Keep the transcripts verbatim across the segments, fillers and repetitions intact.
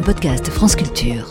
podcast France Culture.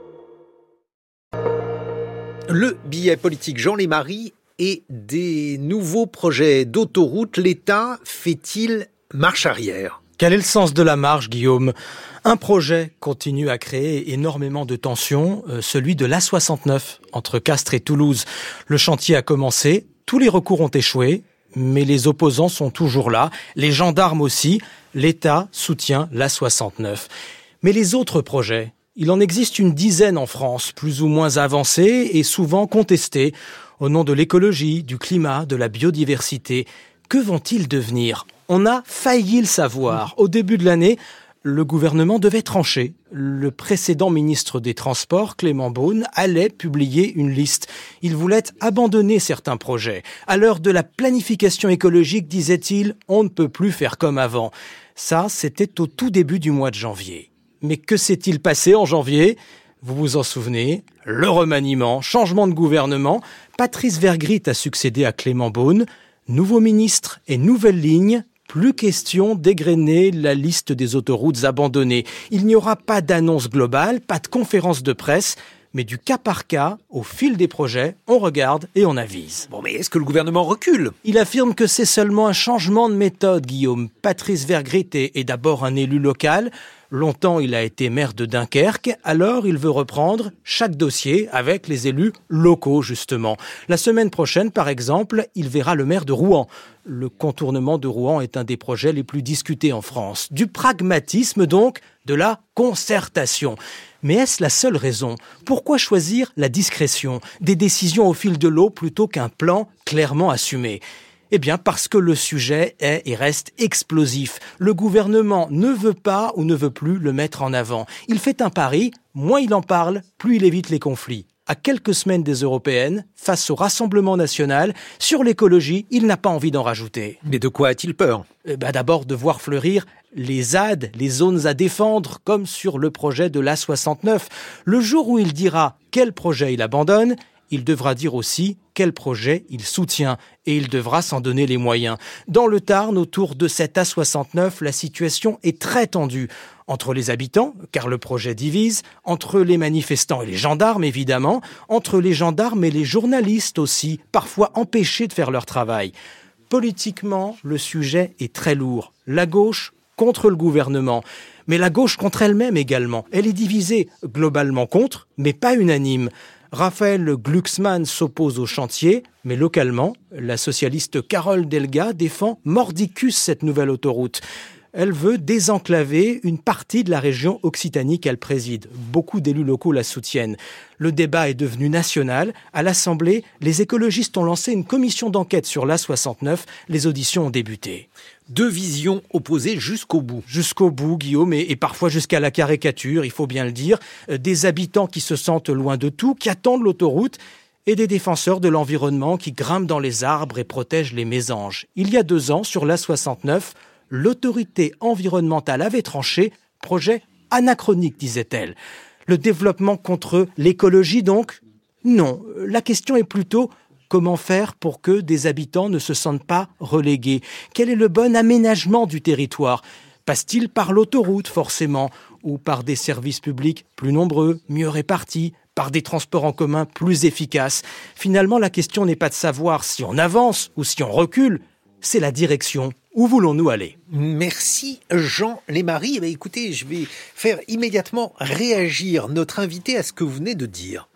Le billet politique Jean Lémarie et des nouveaux projets d'autoroute, l'État fait-il marche arrière ? Quel est le sens de la marche, Guillaume ? Un projet continue à créer énormément de tensions, euh, celui de l'A soixante-neuf, entre Castres et Toulouse. Le chantier a commencé, tous les recours ont échoué, mais les opposants sont toujours là, les gendarmes aussi. L'État soutient l'A soixante-neuf. Mais les autres projets, il en existe une dizaine en France, plus ou moins avancés et souvent contestés, au nom de l'écologie, du climat, de la biodiversité. Que vont-ils devenir ? On a failli le savoir. Au début de l'année, le gouvernement devait trancher. Le précédent ministre des Transports, Clément Beaune, allait publier une liste. Il voulait abandonner certains projets. À l'heure de la planification écologique, disait-il, on ne peut plus faire comme avant. Ça, c'était au tout début du mois de janvier. Mais que s'est-il passé en janvier ? Vous vous en souvenez ? Le remaniement, changement de gouvernement. Patrice Vergrit a succédé à Clément Beaune. Nouveau ministre et nouvelle ligne. Plus question d'égrener la liste des autoroutes abandonnées. Il n'y aura pas d'annonce globale, pas de conférence de presse, mais du cas par cas, au fil des projets, on regarde et on avise. Bon, mais est-ce que le gouvernement recule ? Il affirme que c'est seulement un changement de méthode, Guillaume. Patrice Vergrit est, est d'abord un élu local. Longtemps, il a été maire de Dunkerque, alors il veut reprendre chaque dossier avec les élus locaux, justement. La semaine prochaine, par exemple, il verra le maire de Rouen. Le contournement de Rouen est un des projets les plus discutés en France. Du pragmatisme, donc, de la concertation. Mais est-ce la seule raison ? Pourquoi choisir la discrétion, des décisions au fil de l'eau plutôt qu'un plan clairement assumé ? Eh bien, parce que le sujet est et reste explosif. Le gouvernement ne veut pas ou ne veut plus le mettre en avant. Il fait un pari, moins il en parle, plus il évite les conflits. À quelques semaines des européennes, face au Rassemblement national, sur l'écologie, il n'a pas envie d'en rajouter. Mais de quoi a-t-il peur ? Eh ben d'abord de voir fleurir les Z A D, les zones à défendre, comme sur le projet de l'A soixante-neuf. Le jour où il dira quel projet il abandonne, il devra dire aussi quel projet il soutient et il devra s'en donner les moyens. Dans le Tarn, autour de cet A soixante-neuf, la situation est très tendue. Entre les habitants, car le projet divise, entre les manifestants et les gendarmes évidemment, entre les gendarmes et les journalistes aussi, parfois empêchés de faire leur travail. Politiquement, le sujet est très lourd. La gauche contre le gouvernement. Mais la gauche contre elle-même également. Elle est divisée globalement contre, mais pas unanime. Raphaël Glucksmann s'oppose au chantier, mais localement, la socialiste Carole Delga défend mordicus cette nouvelle autoroute. Elle veut désenclaver une partie de la région Occitanie qu'elle préside. Beaucoup d'élus locaux la soutiennent. Le débat est devenu national. À l'Assemblée, les écologistes ont lancé une commission d'enquête sur l'A soixante-neuf. Les auditions ont débuté. Deux visions opposées jusqu'au bout. Jusqu'au bout, Guillaume, et, et parfois jusqu'à la caricature, il faut bien le dire. Des habitants qui se sentent loin de tout, qui attendent l'autoroute, et des défenseurs de l'environnement qui grimpent dans les arbres et protègent les mésanges. Il y a deux ans, sur l'A soixante-neuf, l'autorité environnementale avait tranché, projet anachronique, disait-elle. Le développement contre l'écologie, donc ? Non. La question est plutôt comment faire pour que des habitants ne se sentent pas relégués ? Quel est le bon aménagement du territoire ? Passe-t-il par l'autoroute, forcément, ou par des services publics plus nombreux, mieux répartis, par des transports en commun plus efficaces ? Finalement, la question n'est pas de savoir si on avance ou si on recule, c'est la direction. Où voulons-nous aller ? Merci Jean Lémarie. Eh bien, écoutez, je vais faire immédiatement réagir notre invité à ce que vous venez de dire.